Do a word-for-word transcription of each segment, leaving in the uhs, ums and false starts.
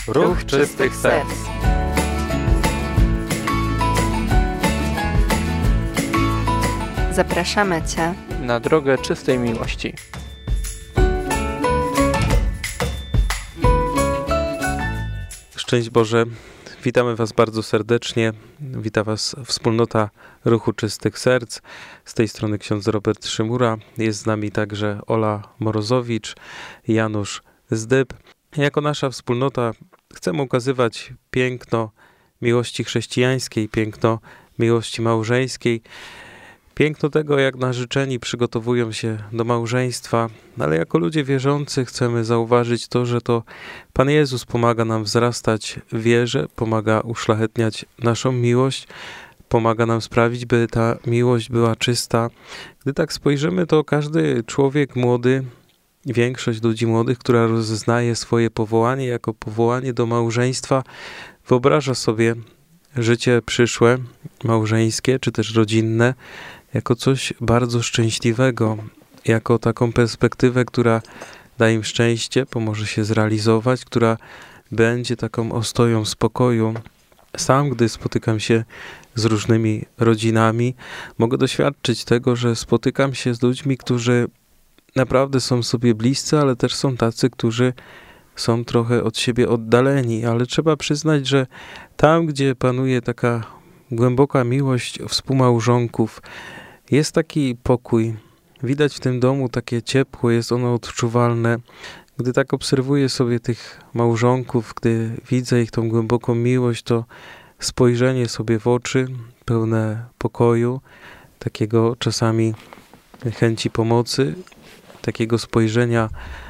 Ruch Czystych Serc. Zapraszamy Cię na drogę czystej miłości. Szczęść Boże, witamy Was bardzo serdecznie. Wita Was wspólnota Ruchu Czystych Serc. Z tej strony ksiądz Robert Szymura. Jest z nami także Ola Morozowicz, Janusz Zdyb. Jako nasza wspólnota chcemy ukazywać piękno miłości chrześcijańskiej, piękno miłości małżeńskiej, piękno tego, jak narzeczeni przygotowują się do małżeństwa, ale jako ludzie wierzący chcemy zauważyć to, że to Pan Jezus pomaga nam wzrastać w wierze, pomaga uszlachetniać naszą miłość, pomaga nam sprawić, by ta miłość była czysta. Gdy tak spojrzymy, to każdy człowiek młody, większość ludzi młodych, która rozeznaje swoje powołanie jako powołanie do małżeństwa, wyobraża sobie życie przyszłe, małżeńskie czy też rodzinne, jako coś bardzo szczęśliwego, jako taką perspektywę, która da im szczęście, pomoże się zrealizować, która będzie taką ostoją spokoju. Sam, gdy spotykam się z różnymi rodzinami, mogę doświadczyć tego, że spotykam się z ludźmi, którzy naprawdę są sobie bliscy, ale też są tacy, którzy są trochę od siebie oddaleni, ale trzeba przyznać, że tam, gdzie panuje taka głęboka miłość współmałżonków, jest taki pokój. Widać w tym domu takie ciepło, jest ono odczuwalne. Gdy tak obserwuję sobie tych małżonków, gdy widzę ich tą głęboką miłość, to spojrzenie sobie w oczy, pełne pokoju, takiego czasami chęci pomocy, takiego spojrzenia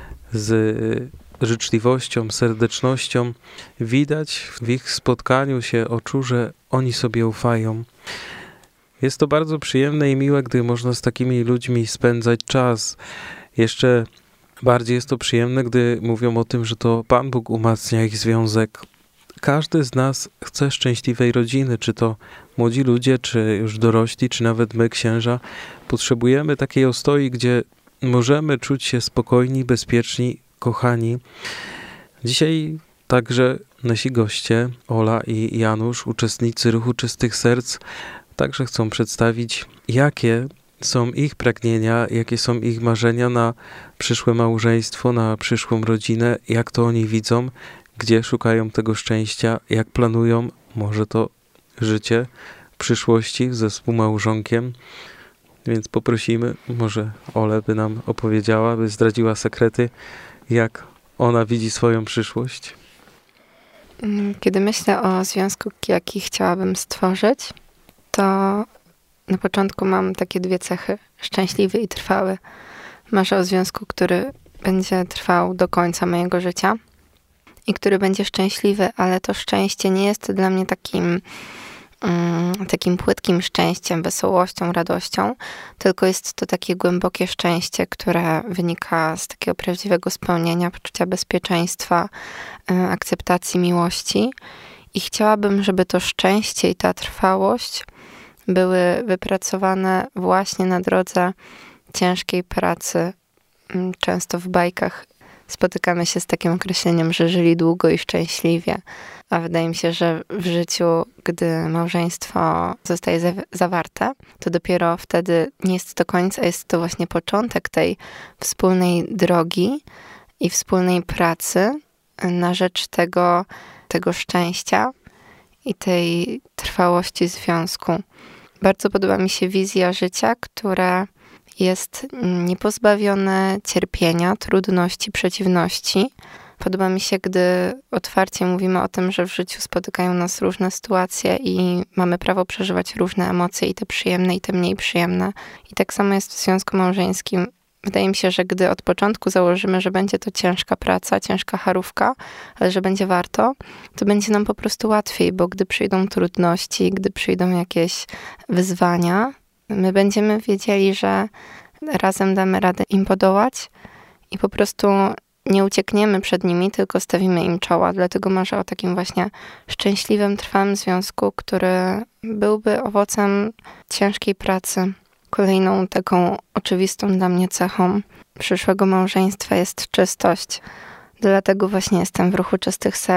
z życzliwością, serdecznością, widać w ich spotkaniu się oczu, że oni sobie ufają. Jest to bardzo przyjemne i miłe, gdy można z takimi ludźmi spędzać czas. Jeszcze bardziej jest to przyjemne, gdy mówią o tym, że to Pan Bóg umacnia ich związek. Każdy z nas chce szczęśliwej rodziny, czy to młodzi ludzie, czy już dorośli, czy nawet my, księża. Potrzebujemy takiej ostoi, gdzie możemy czuć się spokojni, bezpieczni, kochani. Dzisiaj także nasi goście, Ola i Janusz, uczestnicy Ruchu Czystych Serc, także chcą przedstawić, jakie są ich pragnienia, jakie są ich marzenia na przyszłe małżeństwo, na przyszłą rodzinę, jak to oni widzą, gdzie szukają tego szczęścia, jak planują może to życie w przyszłości ze współmałżonkiem. Więc poprosimy, może Ole by nam opowiedziała, by zdradziła sekrety, jak ona widzi swoją przyszłość. Kiedy myślę o związku, jaki chciałabym stworzyć, to na początku mam takie dwie cechy, szczęśliwy i trwały. Marzę o związku, który będzie trwał do końca mojego życia i który będzie szczęśliwy, ale to szczęście nie jest dla mnie takim takim płytkim szczęściem, wesołością, radością, tylko jest to takie głębokie szczęście, które wynika z takiego prawdziwego spełnienia, poczucia bezpieczeństwa, akceptacji miłości. I chciałabym, żeby to szczęście i ta trwałość były wypracowane właśnie na drodze ciężkiej pracy. Często w bajkach spotykamy się z takim określeniem, że żyli długo i szczęśliwie. A wydaje mi się, że w życiu, gdy małżeństwo zostaje za- zawarte, to dopiero wtedy nie jest to koniec, a jest to właśnie początek tej wspólnej drogi i wspólnej pracy na rzecz tego, tego szczęścia i tej trwałości związku. Bardzo podoba mi się wizja życia, które jest niepozbawione cierpienia, trudności, przeciwności. Podoba mi się, gdy otwarcie mówimy o tym, że w życiu spotykają nas różne sytuacje i mamy prawo przeżywać różne emocje, i te przyjemne, i te mniej przyjemne. I tak samo jest w związku małżeńskim. Wydaje mi się, że gdy od początku założymy, że będzie to ciężka praca, ciężka charówka, ale że będzie warto, to będzie nam po prostu łatwiej, bo gdy przyjdą trudności, gdy przyjdą jakieś wyzwania, my będziemy wiedzieli, że razem damy radę im podołać i po prostu nie uciekniemy przed nimi, tylko stawimy im czoła. Dlatego marzę o takim właśnie szczęśliwym, trwałym związku, który byłby owocem ciężkiej pracy. Kolejną taką oczywistą dla mnie cechą przyszłego małżeństwa jest czystość. Dlatego właśnie jestem w Ruchu Czystych Serc,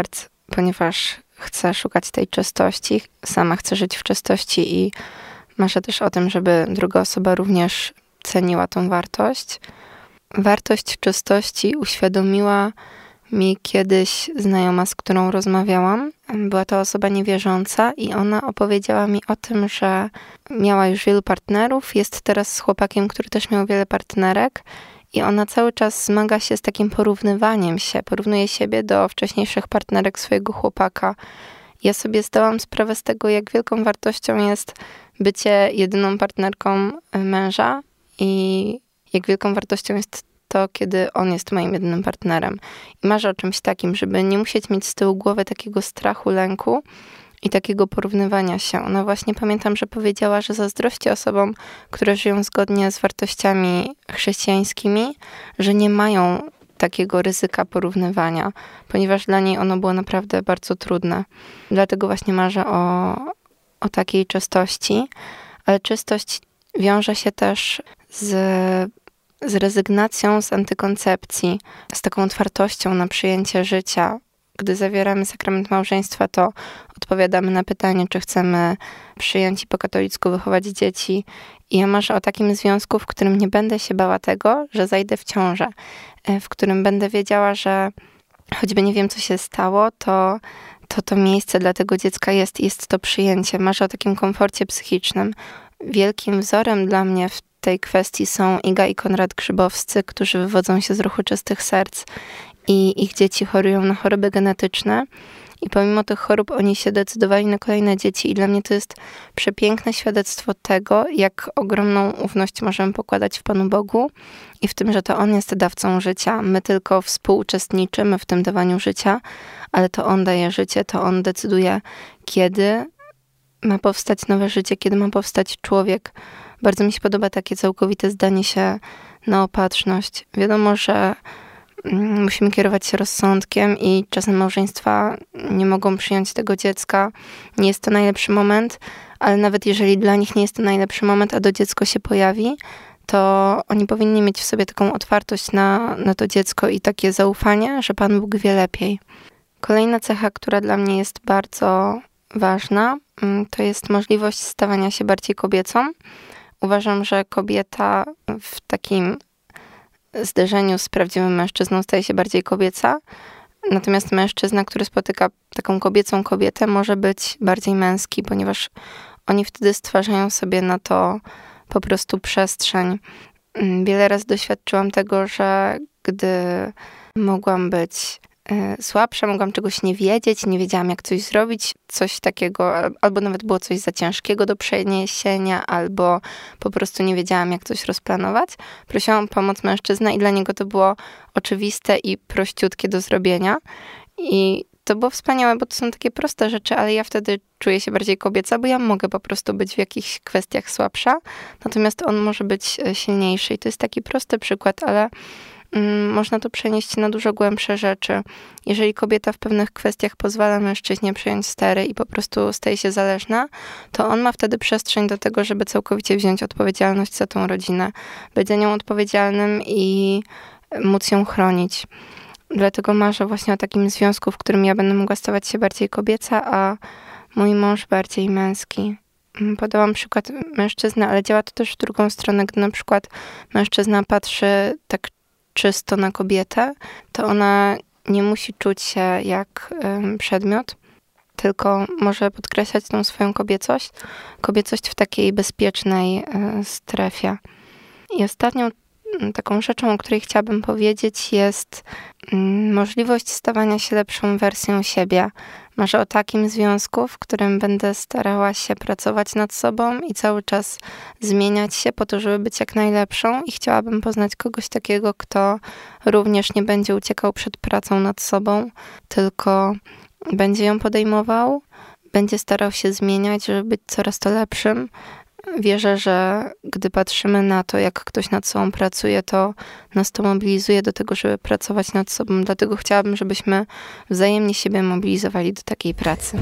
ponieważ chcę szukać tej czystości, sama chcę żyć w czystości i marzę też o tym, żeby druga osoba również ceniła tą wartość. Wartość czystości uświadomiła mi kiedyś znajoma, z którą rozmawiałam. Była to osoba niewierząca i ona opowiedziała mi o tym, że miała już wielu partnerów, jest teraz z chłopakiem, który też miał wiele partnerek i ona cały czas zmaga się z takim porównywaniem się, porównuje siebie do wcześniejszych partnerek swojego chłopaka. Ja sobie zdałam sprawę z tego, jak wielką wartością jest bycie jedyną partnerką męża i jak wielką wartością jest to, kiedy on jest moim jedynym partnerem. I marzę o czymś takim, żeby nie musieć mieć z tyłu głowy takiego strachu, lęku i takiego porównywania się. Ona właśnie, pamiętam, że powiedziała, że zazdrości osobom, które żyją zgodnie z wartościami chrześcijańskimi, że nie mają takiego ryzyka porównywania, ponieważ dla niej ono było naprawdę bardzo trudne. Dlatego właśnie marzę o, o takiej czystości, ale czystość wiąże się też z, z rezygnacją z antykoncepcji, z taką otwartością na przyjęcie życia. Gdy zawieramy sakrament małżeństwa, to odpowiadamy na pytanie, czy chcemy przyjąć i po katolicku wychować dzieci. I ja marzę o takim związku, w którym nie będę się bała tego, że zajdę w ciążę, w którym będę wiedziała, że choćby nie wiem, co się stało, to to, to miejsce dla tego dziecka jest, jest to przyjęcie. Marzę o takim komforcie psychicznym. Wielkim wzorem dla mnie w tej kwestii są Iga i Konrad Grzybowscy, którzy wywodzą się z ruchu Czystych Serc i ich dzieci chorują na choroby genetyczne. I pomimo tych chorób oni się decydowali na kolejne dzieci i dla mnie to jest przepiękne świadectwo tego, jak ogromną ufność możemy pokładać w Panu Bogu i w tym, że to On jest dawcą życia. My tylko współuczestniczymy w tym dawaniu życia, ale to On daje życie, to On decyduje, kiedy ma powstać nowe życie, kiedy ma powstać człowiek. Bardzo mi się podoba takie całkowite zdanie się na opatrzność. Wiadomo, że musimy kierować się rozsądkiem i czasem małżeństwa nie mogą przyjąć tego dziecka. Nie jest to najlepszy moment, ale nawet jeżeli dla nich nie jest to najlepszy moment, a to dziecko się pojawi, to oni powinni mieć w sobie taką otwartość na, na to dziecko i takie zaufanie, że Pan Bóg wie lepiej. Kolejna cecha, która dla mnie jest bardzo ważna, to jest możliwość stawania się bardziej kobiecą. Uważam, że kobieta w takim zderzeniu z prawdziwym mężczyzną staje się bardziej kobieca, natomiast mężczyzna, który spotyka taką kobiecą kobietę, może być bardziej męski, ponieważ oni wtedy stwarzają sobie na to po prostu przestrzeń. Wiele razy doświadczyłam tego, że gdy mogłam być słabsza, mogłam czegoś nie wiedzieć, nie wiedziałam jak coś zrobić, coś takiego, albo nawet było coś za ciężkiego do przeniesienia, albo po prostu nie wiedziałam jak coś rozplanować. Prosiłam o pomoc mężczyznę i dla niego to było oczywiste i prościutkie do zrobienia. I to było wspaniałe, bo to są takie proste rzeczy, ale ja wtedy czuję się bardziej kobieca, bo ja mogę po prostu być w jakichś kwestiach słabsza, natomiast on może być silniejszy. I to jest taki prosty przykład, ale można to przenieść na dużo głębsze rzeczy. Jeżeli kobieta w pewnych kwestiach pozwala mężczyźnie przejąć stery i po prostu staje się zależna, to on ma wtedy przestrzeń do tego, żeby całkowicie wziąć odpowiedzialność za tą rodzinę, być za nią odpowiedzialnym i móc ją chronić. Dlatego marzę właśnie o takim związku, w którym ja będę mogła stawać się bardziej kobieca, a mój mąż bardziej męski. Podałam przykład mężczyzny, ale działa to też w drugą stronę, gdy na przykład mężczyzna patrzy tak czysto na kobietę, to ona nie musi czuć się jak um, przedmiot, tylko może podkreślać tą swoją kobiecość, kobiecość w takiej bezpiecznej y, strefie. I ostatnią y, taką rzeczą, o której chciałabym powiedzieć, jest y, możliwość stawania się lepszą wersją siebie. Marzę o takim związku, w którym będę starała się pracować nad sobą i cały czas zmieniać się po to, żeby być jak najlepszą i chciałabym poznać kogoś takiego, kto również nie będzie uciekał przed pracą nad sobą, tylko będzie ją podejmował, będzie starał się zmieniać, żeby być coraz to lepszym. Wierzę, że gdy patrzymy na to, jak ktoś nad sobą pracuje, to nas to mobilizuje do tego, żeby pracować nad sobą. Dlatego chciałabym, żebyśmy wzajemnie siebie mobilizowali do takiej pracy.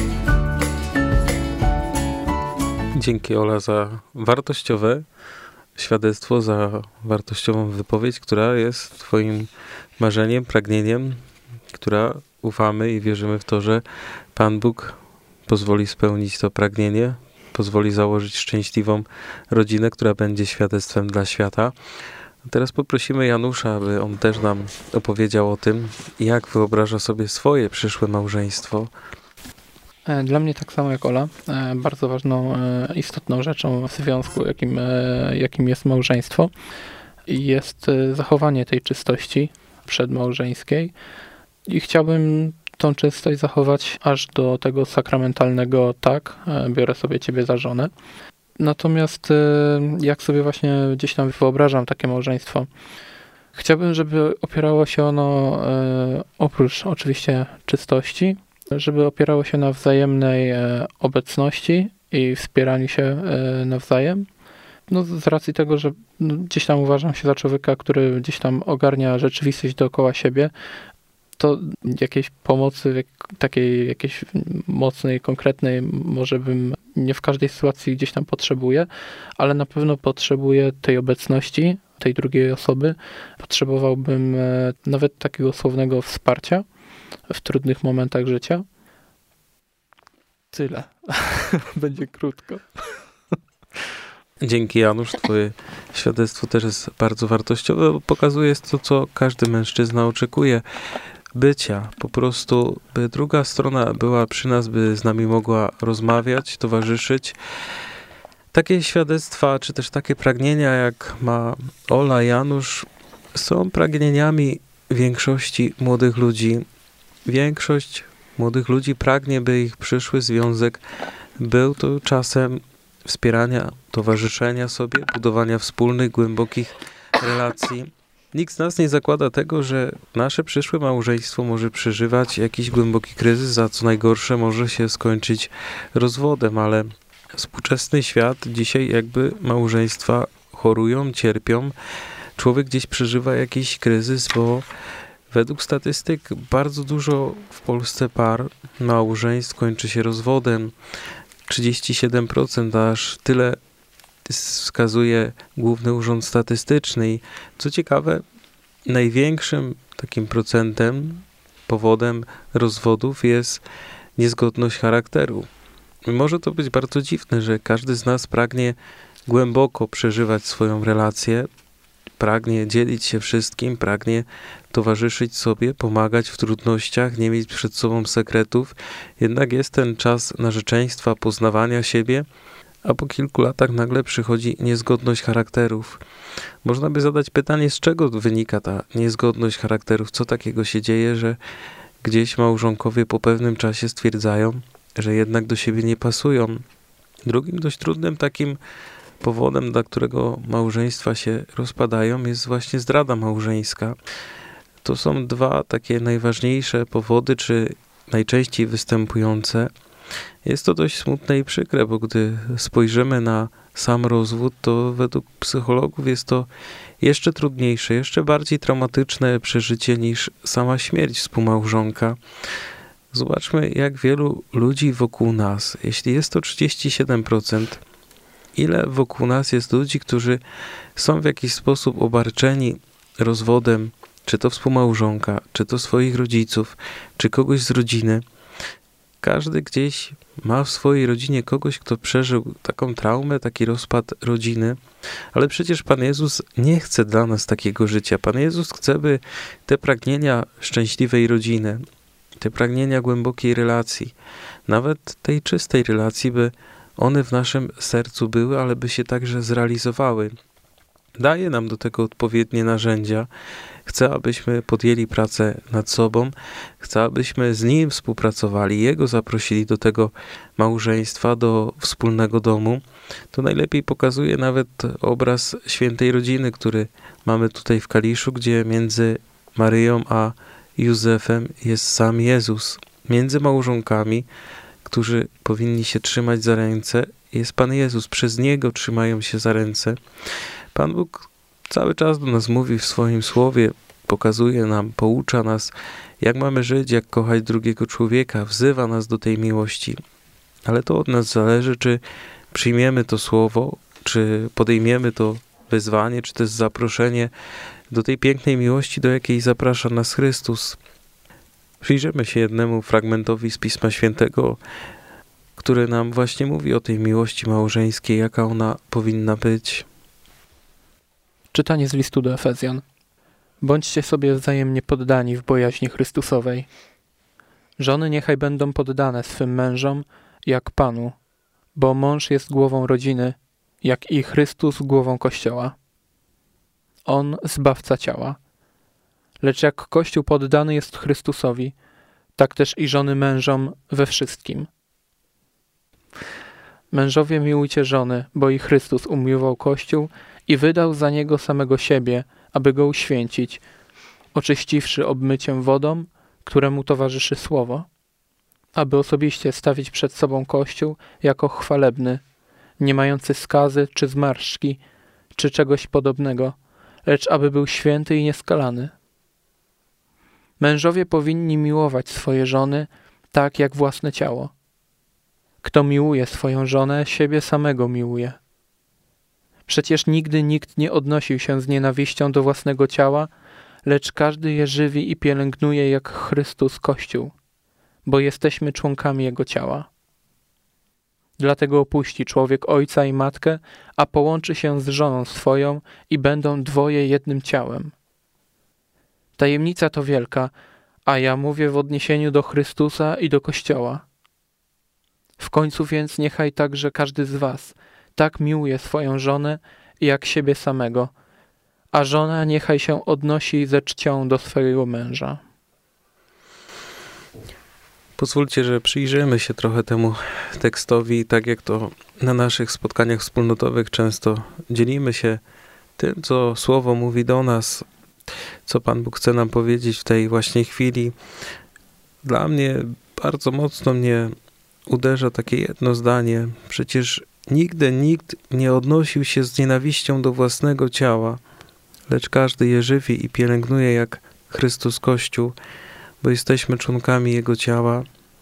Dzięki, Ola, za wartościowe świadectwo, za wartościową wypowiedź, która jest twoim marzeniem, pragnieniem, która ufamy i wierzymy w to, że Pan Bóg pozwoli spełnić to pragnienie, pozwoli założyć szczęśliwą rodzinę, która będzie świadectwem dla świata. A teraz poprosimy Janusza, aby on też nam opowiedział o tym, jak wyobraża sobie swoje przyszłe małżeństwo. Dla mnie tak samo jak Ola, bardzo ważną, istotną rzeczą w związku, jakim, jakim jest małżeństwo, jest zachowanie tej czystości przedmałżeńskiej i chciałbym tą czystość zachować aż do tego sakramentalnego tak, biorę sobie ciebie za żonę. Natomiast jak sobie właśnie gdzieś tam wyobrażam takie małżeństwo, chciałbym, żeby opierało się ono oprócz oczywiście czystości, żeby opierało się na wzajemnej obecności i wspieraniu się nawzajem. No, z racji tego, że gdzieś tam uważam się za człowieka, który gdzieś tam ogarnia rzeczywistość dookoła siebie, to jakiejś pomocy, takiej jakiejś mocnej, konkretnej, może bym nie w każdej sytuacji gdzieś tam potrzebuję, ale na pewno potrzebuję tej obecności, tej drugiej osoby. Potrzebowałbym nawet takiego słownego wsparcia w trudnych momentach życia. Tyle. Będzie krótko. Dzięki, Janusz, twoje świadectwo też jest bardzo wartościowe, bo pokazuje to, co każdy mężczyzna oczekuje. Bycia, po prostu, by druga strona była przy nas, by z nami mogła rozmawiać, towarzyszyć. Takie świadectwa, czy też takie pragnienia, jak ma Ola, Janusz, są pragnieniami większości młodych ludzi. Większość młodych ludzi pragnie, by ich przyszły związek był to czasem wspierania, towarzyszenia sobie, budowania wspólnych, głębokich relacji. Nikt z nas nie zakłada tego, że nasze przyszłe małżeństwo może przeżywać jakiś głęboki kryzys, a co najgorsze może się skończyć rozwodem, ale współczesny świat dzisiaj jakby małżeństwa chorują, cierpią. Człowiek gdzieś przeżywa jakiś kryzys, bo według statystyk bardzo dużo w Polsce par, małżeństw kończy się rozwodem. trzydzieści siedem procent, aż tyle wskazuje Główny Urząd Statystyczny. I co ciekawe, największym takim procentem, powodem rozwodów jest niezgodność charakteru. I może to być bardzo dziwne, że każdy z nas pragnie głęboko przeżywać swoją relację, pragnie dzielić się wszystkim, pragnie towarzyszyć sobie, pomagać w trudnościach, nie mieć przed sobą sekretów. Jednak jest ten czas narzeczeństwa, poznawania siebie, a po kilku latach nagle przychodzi niezgodność charakterów. Można by zadać pytanie, z czego wynika ta niezgodność charakterów? Co takiego się dzieje, że gdzieś małżonkowie po pewnym czasie stwierdzają, że jednak do siebie nie pasują. Drugim dość trudnym takim powodem, dla którego małżeństwa się rozpadają, jest właśnie zdrada małżeńska. To są dwa takie najważniejsze powody, czy najczęściej występujące. Jest to dość smutne i przykre, bo gdy spojrzymy na sam rozwód, to według psychologów jest to jeszcze trudniejsze, jeszcze bardziej traumatyczne przeżycie niż sama śmierć współmałżonka. Zobaczmy, jak wielu ludzi wokół nas, jeśli jest to trzydzieści siedem procent, ile wokół nas jest ludzi, którzy są w jakiś sposób obarczeni rozwodem, czy to współmałżonka, czy to swoich rodziców, czy kogoś z rodziny. Każdy gdzieś ma w swojej rodzinie kogoś, kto przeżył taką traumę, taki rozpad rodziny, ale przecież Pan Jezus nie chce dla nas takiego życia. Pan Jezus chce, by te pragnienia szczęśliwej rodziny, te pragnienia głębokiej relacji, nawet tej czystej relacji, by one w naszym sercu były, ale by się także zrealizowały. Daje nam do tego odpowiednie narzędzia. Chce, abyśmy podjęli pracę nad sobą. Chce, abyśmy z Nim współpracowali, Jego zaprosili do tego małżeństwa, do wspólnego domu. To najlepiej pokazuje nawet obraz świętej rodziny, który mamy tutaj w Kaliszu, gdzie między Maryją a Józefem jest sam Jezus. Między małżonkami, którzy powinni się trzymać za ręce, jest Pan Jezus. Przez Niego trzymają się za ręce. Pan Bóg cały czas do nas mówi w swoim słowie, pokazuje nam, poucza nas, jak mamy żyć, jak kochać drugiego człowieka, wzywa nas do tej miłości. Ale to od nas zależy, czy przyjmiemy to słowo, czy podejmiemy to wyzwanie, czy też zaproszenie do tej pięknej miłości, do jakiej zaprasza nas Chrystus. Przyjrzymy się jednemu fragmentowi z Pisma Świętego, który nam właśnie mówi o tej miłości małżeńskiej, jaka ona powinna być. Czytanie z listu do Efezjan. Bądźcie sobie wzajemnie poddani w bojaźni Chrystusowej. Żony niechaj będą poddane swym mężom jak Panu, bo mąż jest głową rodziny, jak i Chrystus głową Kościoła. On zbawca ciała. Lecz jak Kościół poddany jest Chrystusowi, tak też i żony mężom we wszystkim. Mężowie, miłujcie żony, bo i Chrystus umiłował Kościół i wydał za niego samego siebie, aby go uświęcić, oczyściwszy obmyciem wodą, któremu towarzyszy słowo, aby osobiście stawić przed sobą Kościół jako chwalebny, nie mający skazy czy zmarszczki, czy czegoś podobnego, lecz aby był święty i nieskalany. Mężowie powinni miłować swoje żony tak jak własne ciało. Kto miłuje swoją żonę, siebie samego miłuje. Przecież nigdy nikt nie odnosił się z nienawiścią do własnego ciała, lecz każdy je żywi i pielęgnuje jak Chrystus Kościół, bo jesteśmy członkami Jego ciała. Dlatego opuści człowiek ojca i matkę, a połączy się z żoną swoją i będą dwoje jednym ciałem. Tajemnica to wielka, a ja mówię w odniesieniu do Chrystusa i do Kościoła. W końcu więc niechaj także każdy z was tak miłuje swoją żonę jak siebie samego, a żona niechaj się odnosi ze czcią do swojego męża. Pozwólcie, że przyjrzymy się trochę temu tekstowi, tak jak to na naszych spotkaniach wspólnotowych często dzielimy się tym, co Słowo mówi do nas, co Pan Bóg chce nam powiedzieć w tej właśnie chwili. Dla mnie bardzo mocno mnie uderza takie jedno zdanie. Przecież nigdy nikt nie odnosił się z nienawiścią do własnego ciała, lecz każdy je żywi i pielęgnuje jak Chrystus Kościół, bo jesteśmy członkami Jego ciała.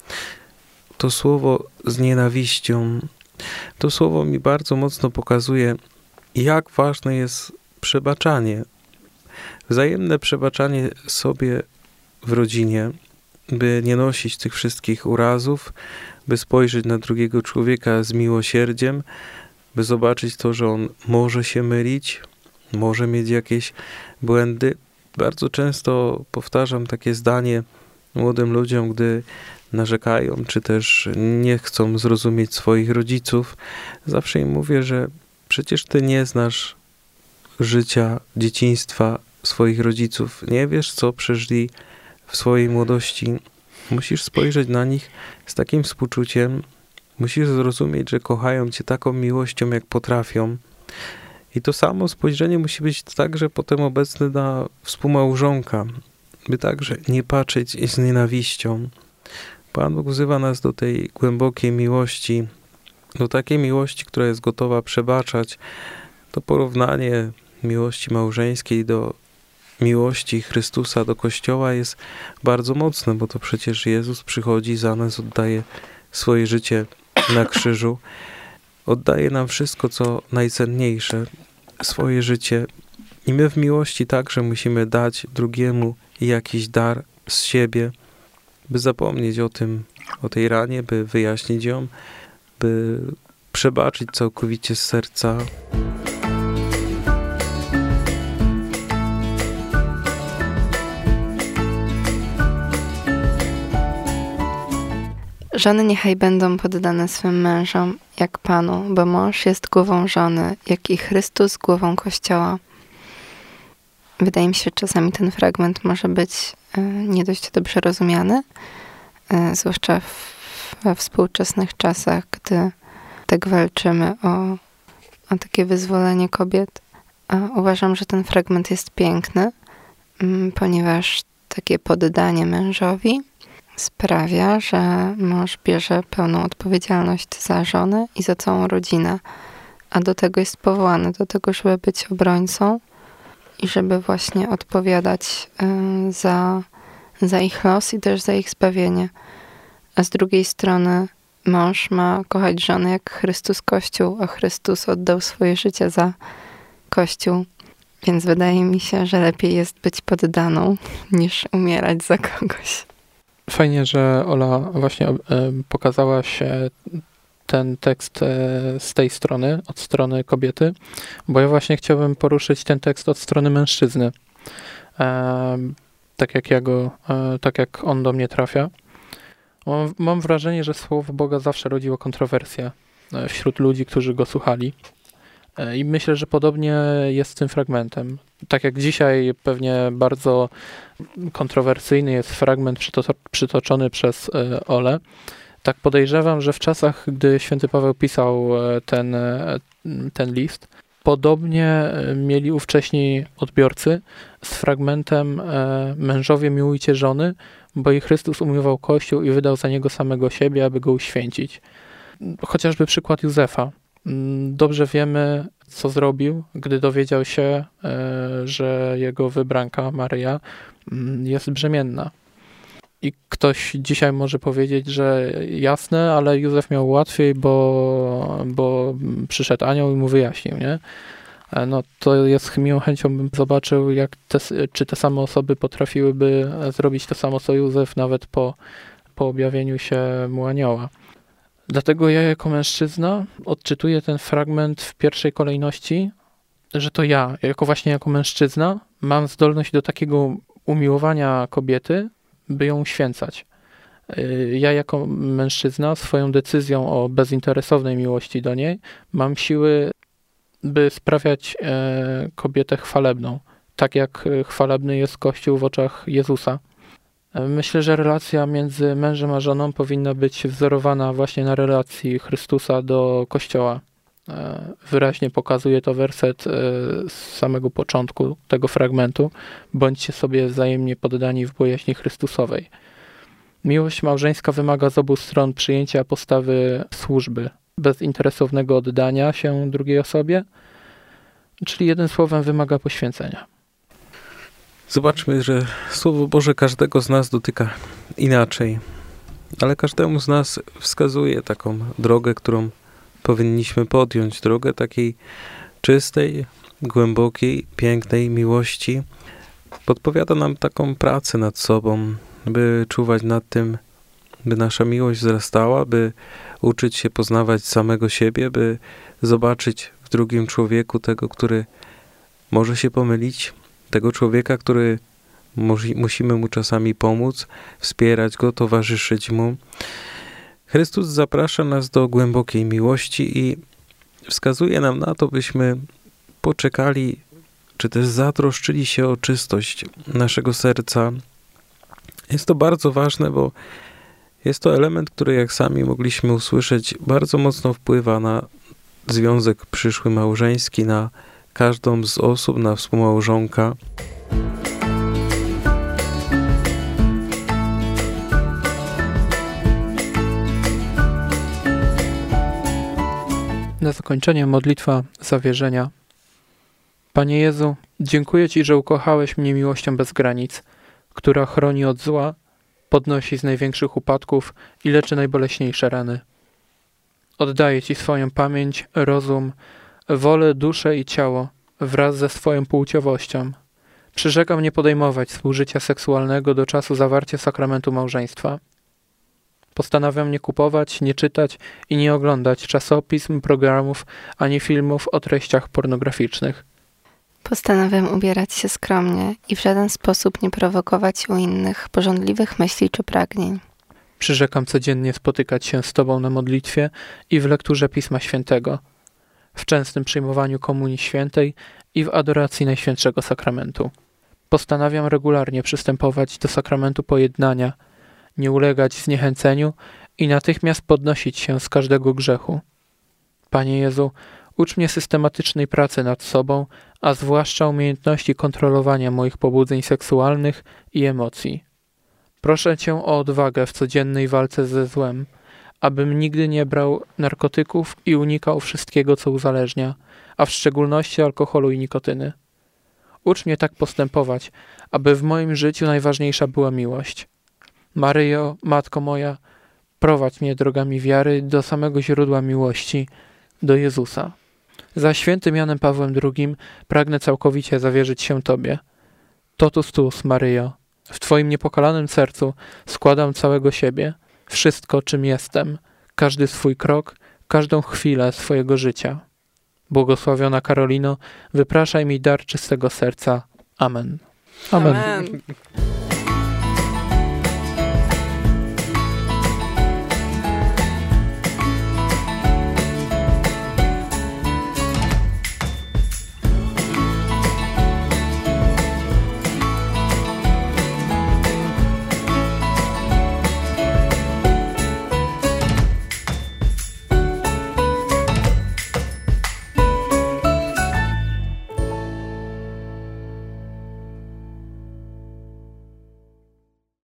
To słowo z nienawiścią, to słowo mi bardzo mocno pokazuje, jak ważne jest przebaczanie. Wzajemne przebaczanie sobie w rodzinie, by nie nosić tych wszystkich urazów, by spojrzeć na drugiego człowieka z miłosierdziem, by zobaczyć to, że on może się mylić, może mieć jakieś błędy. Bardzo często powtarzam takie zdanie młodym ludziom, gdy narzekają, czy też nie chcą zrozumieć swoich rodziców. Zawsze im mówię, że przecież ty nie znasz życia, dzieciństwa swoich rodziców. Nie wiesz, co przeżyli w swojej młodości. Musisz spojrzeć na nich z takim współczuciem. Musisz zrozumieć, że kochają cię taką miłością, jak potrafią. I to samo spojrzenie musi być także potem obecne na współmałżonka, by także nie patrzeć z nienawiścią. Pan Bóg wzywa nas do tej głębokiej miłości, do takiej miłości, która jest gotowa przebaczać. To porównanie miłości małżeńskiej do miłości Chrystusa do Kościoła jest bardzo mocne, bo to przecież Jezus przychodzi za nas, oddaje swoje życie na krzyżu, oddaje nam wszystko, co najcenniejsze, swoje życie. I my w miłości także musimy dać drugiemu jakiś dar z siebie, by zapomnieć o tym, o tej ranie, by wyjaśnić ją, by przebaczyć całkowicie z serca. Żony niechaj będą poddane swym mężom jak Panu, bo mąż jest głową żony, jak i Chrystus głową Kościoła. Wydaje mi się, że czasami ten fragment może być nie dość dobrze rozumiany, zwłaszcza we współczesnych czasach, gdy tak walczymy o, o takie wyzwolenie kobiet. Uważam, że ten fragment jest piękny, ponieważ takie poddanie mężowi sprawia, że mąż bierze pełną odpowiedzialność za żonę i za całą rodzinę, a do tego jest powołany, do tego, żeby być obrońcą i żeby właśnie odpowiadać y, za, za ich los i też za ich zbawienie. A z drugiej strony mąż ma kochać żonę jak Chrystus Kościół, a Chrystus oddał swoje życie za, Kościół, więc wydaje mi się, że lepiej jest być poddaną, niż umierać za kogoś. Fajnie, że Ola właśnie e, pokazałaś e, ten tekst e, z tej strony, od strony kobiety, bo ja właśnie chciałbym poruszyć ten tekst od strony mężczyzny. E, tak jak ja go, e, tak jak on do mnie trafia. Mam, mam wrażenie, że Słowo Boga zawsze rodziło kontrowersje e, wśród ludzi, którzy go słuchali. E, I myślę, że podobnie jest z tym fragmentem. Tak jak dzisiaj pewnie bardzo kontrowersyjny jest fragment przyto- przytoczony przez e, Olę, tak podejrzewam, że w czasach, gdy święty Paweł pisał ten, ten list, podobnie mieli ówcześni odbiorcy z fragmentem mężowie miłujcie żony, bo i Chrystus umiłował Kościół i wydał za niego samego siebie, aby go uświęcić. Chociażby przykład Józefa. Dobrze wiemy, co zrobił, gdy dowiedział się, że jego wybranka Maryja jest brzemienna. I ktoś dzisiaj może powiedzieć, że jasne, ale Józef miał łatwiej, bo, bo przyszedł anioł i mu wyjaśnił, nie? No to jest z miłą chęcią bym zobaczył, jak te, czy te same osoby potrafiłyby zrobić to samo, co Józef, nawet po, po objawieniu się mu anioła. Dlatego ja jako mężczyzna odczytuję ten fragment w pierwszej kolejności, że to ja, jako właśnie jako mężczyzna, mam zdolność do takiego umiłowania kobiety, by ją uświęcać. Ja jako mężczyzna swoją decyzją o bezinteresownej miłości do niej mam siły, by sprawiać kobietę chwalebną, tak jak chwalebny jest Kościół w oczach Jezusa. Myślę, że relacja między mężem a żoną powinna być wzorowana właśnie na relacji Chrystusa do Kościoła. Wyraźnie pokazuje to werset z samego początku tego fragmentu. Bądźcie sobie wzajemnie poddani w bojaźni Chrystusowej. Miłość małżeńska wymaga z obu stron przyjęcia postawy służby, bezinteresownego oddania się drugiej osobie, czyli jednym słowem wymaga poświęcenia. Zobaczmy, że Słowo Boże każdego z nas dotyka inaczej, ale każdemu z nas wskazuje taką drogę, którą powinniśmy podjąć, drogę takiej czystej, głębokiej, pięknej miłości. Podpowiada nam taką pracę nad sobą, by czuwać nad tym, by nasza miłość wzrastała, by uczyć się poznawać samego siebie, by zobaczyć w drugim człowieku tego, który może się pomylić, tego człowieka, który musi, musimy mu czasami pomóc, wspierać go, towarzyszyć mu. Chrystus zaprasza nas do głębokiej miłości i wskazuje nam na to, byśmy poczekali, czy też zatroszczyli się o czystość naszego serca. Jest to bardzo ważne, bo jest to element, który, jak sami mogliśmy usłyszeć, bardzo mocno wpływa na związek przyszły małżeński, na każdą z osób, na współmałżonka. Na zakończenie modlitwa zawierzenia. Panie Jezu, dziękuję Ci, że ukochałeś mnie miłością bez granic, która chroni od zła, podnosi z największych upadków i leczy najboleśniejsze rany. Oddaję Ci swoją pamięć, rozum, wolę, duszę i ciało wraz ze swoją płciowością. Przyrzekam nie podejmować współżycia seksualnego do czasu zawarcia sakramentu małżeństwa. Postanawiam nie kupować, nie czytać i nie oglądać czasopism, programów ani filmów o treściach pornograficznych. Postanawiam ubierać się skromnie i w żaden sposób nie prowokować u innych pożądliwych myśli czy pragnień. Przyrzekam codziennie spotykać się z Tobą na modlitwie i w lekturze Pisma Świętego, w częstym przyjmowaniu Komunii Świętej i w adoracji Najświętszego Sakramentu. Postanawiam regularnie przystępować do sakramentu pojednania, nie ulegać zniechęceniu i natychmiast podnosić się z każdego grzechu. Panie Jezu, ucz mnie systematycznej pracy nad sobą, a zwłaszcza umiejętności kontrolowania moich pobudzeń seksualnych i emocji. Proszę Cię o odwagę w codziennej walce ze złem, abym nigdy nie brał narkotyków i unikał wszystkiego, co uzależnia, a w szczególności alkoholu i nikotyny. Ucz mnie tak postępować, aby w moim życiu najważniejsza była miłość. Maryjo, Matko moja, prowadź mnie drogami wiary do samego źródła miłości, do Jezusa. Za świętym Janem Pawłem drugim pragnę całkowicie zawierzyć się Tobie. Totus tuus, Maryjo, w Twoim niepokalanym sercu składam całego siebie, wszystko, czym jestem, każdy swój krok, każdą chwilę swojego życia. Błogosławiona Karolino, wypraszaj mi dar czystego serca. Amen. Amen. Amen.